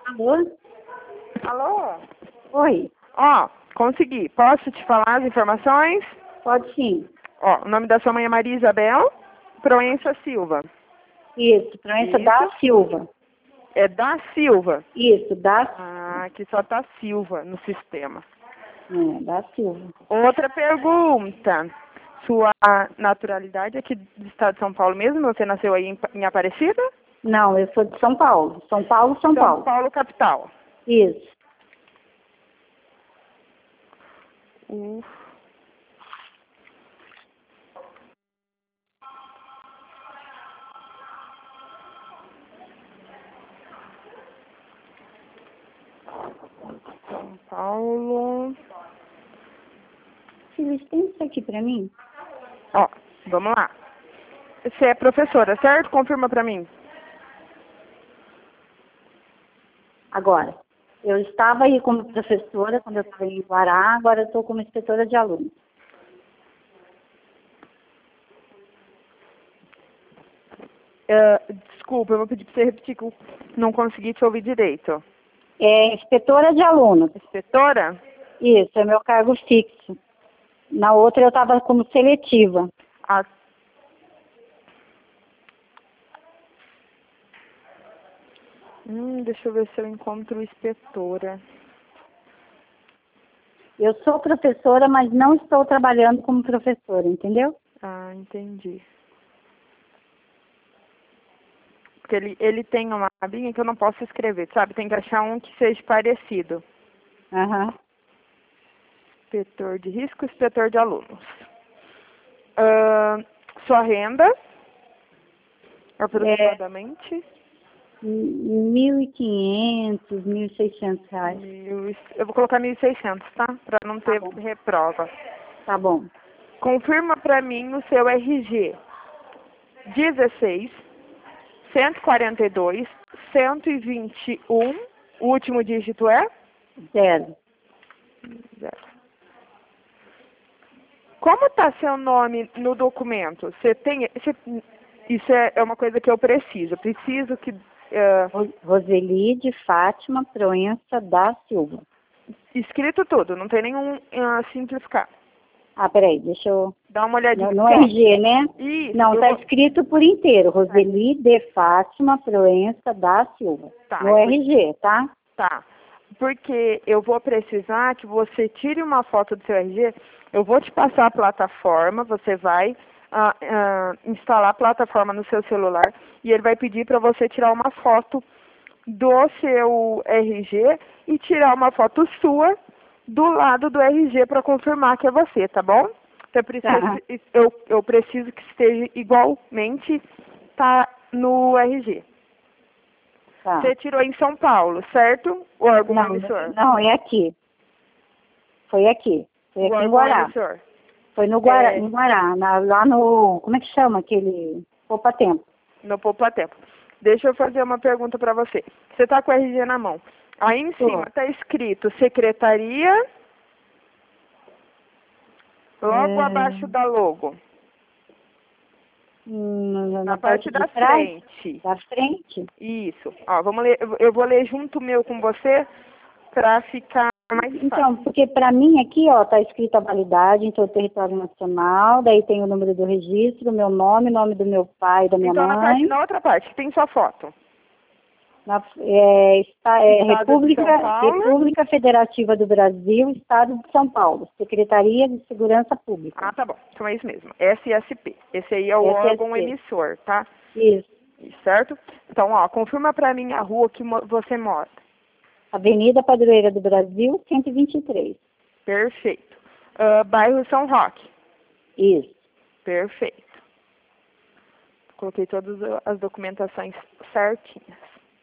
Alô? Alô? Oi, Ó, consegui. Posso te falar as informações? pode sim. Ó, o nome da sua mãe é Maria Isabel Proença Silva. Isso, Proença Isso. da Silva. É da Silva. Isso, Ah, aqui só tá Silva no sistema. da Silva. Outra pergunta. Sua naturalidade é aqui do estado de São Paulo mesmo? Você nasceu aí em Aparecida? Não, eu sou de São Paulo. São Paulo, São São Paulo. Paulo, capital. Isso. São Paulo. Filhos, tem isso aqui pra mim? Ó, vamos lá. Você é professora, certo? Confirma pra mim. Agora, eu estava aí como professora quando eu estava em Guará, agora eu estou como inspetora de alunos. Desculpa, eu vou pedir pra você repetir que eu não consegui te ouvir direito. É inspetora de alunos. Inspetora? Isso, é meu cargo fixo. Na outra eu estava como seletiva. Ah, deixa eu ver se eu encontro inspetora. Eu sou professora, mas não estou trabalhando como professora, entendeu? Ah, entendi. Porque ele tem uma abinha que eu não posso escrever, sabe? Tem que achar um que seja parecido. Aham. Inspetor de risco, inspetor de alunos. Sua renda, aproximadamente? 1.500, 1.600 reais. Eu vou colocar 1.600, tá? Pra não ter bom. reprova. Tá bom. Confirma pra mim o seu RG. 16, 142, 121. O último dígito é? 0. 0. Como está seu nome no documento? Isso é uma coisa que eu preciso. Preciso que... Roseli de Fátima Proença da Silva. escrito tudo, não tem nenhum simplificado. Ah, peraí, deixa eu... Dá uma olhadinha. No RG, né? Isso. Não, tá escrito por inteiro. Roseli de Fátima Proença da Silva. Tá, No RG, tá? Tá. Porque eu vou precisar que você tire uma foto do seu RG. Eu vou te passar a plataforma, você vai instalar a plataforma no seu celular e ele vai pedir para você tirar uma foto do seu RG e tirar uma foto sua do lado do RG para confirmar que é você, tá bom? Então, eu preciso que esteja igualmente tá no RG. Tá. Você tirou em São Paulo, certo? O órgão emissor. Não, é aqui. Foi aqui. Foi aqui em órgão Guará. emissor. Foi no Guará, em Guará, lá no... Como é que chama aquele... Poupa Tempo. No Poupa Tempo. Deixa eu fazer uma pergunta para você. Você está com o RG na mão. Aí em cima está escrito secretaria, logo abaixo da logo. Na parte da frente. Da frente? Isso. Ó, vamos ler, eu vou ler junto o meu com você para ficar mais fácil. Então, porque para mim aqui, ó, tá escrito a validade em todo o território nacional, daí tem o número do registro, meu nome, nome do meu pai, da minha mãe. Na outra parte, tem sua foto. República Federativa do Brasil, Estado de São Paulo, Secretaria de Segurança Pública. Ah, tá bom. Então é isso mesmo. SSP. Esse aí é o órgão emissor, tá? Isso. Certo? Então, ó, confirma pra mim a rua que você mora. Avenida Padroeira do Brasil, 123. Perfeito. Bairro São Roque. Isso. Perfeito. Coloquei todas as documentações certinhas.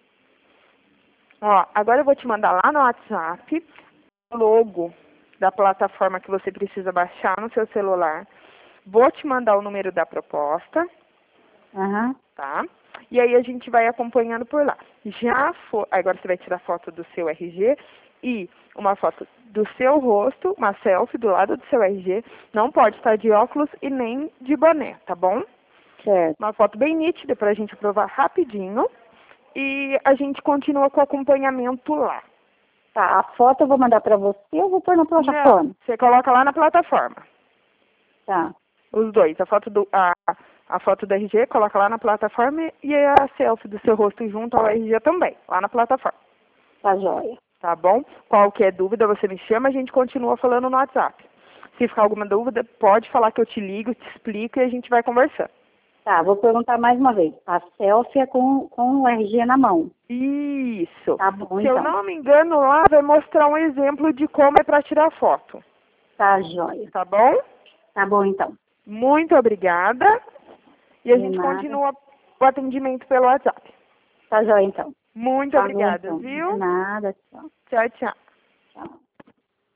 Ó, agora eu vou te mandar lá no WhatsApp o logo da plataforma que você precisa baixar no seu celular. Vou te mandar o número da proposta. Tá? E aí a gente vai acompanhando por lá. Agora você vai tirar foto do seu RG e uma foto do seu rosto, uma selfie do lado do seu RG. Não pode estar de óculos e nem de boné, tá bom? Certo. Uma foto bem nítida pra gente provar rapidinho. e a gente continua com o acompanhamento lá. Tá, a foto eu vou mandar para você ou vou pôr na plataforma? Não, você coloca lá na plataforma. Tá, Os dois, a foto do RG, coloca lá na plataforma e a selfie do seu rosto junto ao RG também, lá na plataforma. tá joia. Tá bom? Qualquer dúvida, você me chama, a gente continua falando no WhatsApp. Se ficar alguma dúvida, pode falar que eu te ligo, te explico e a gente vai conversando. Tá, vou perguntar mais uma vez. A selfie é com o RG na mão. Isso. Tá bom, Se então. eu não me engano, lá vai mostrar um exemplo de como é para tirar foto. Tá joia. Tá bom? Tá bom, então. Muito obrigada. E a De gente nada. continua o atendimento pelo WhatsApp. Tá joia, então. Muito Tá bom, obrigada, então. viu? De nada, tchau. Tchau, tchau. Tchau.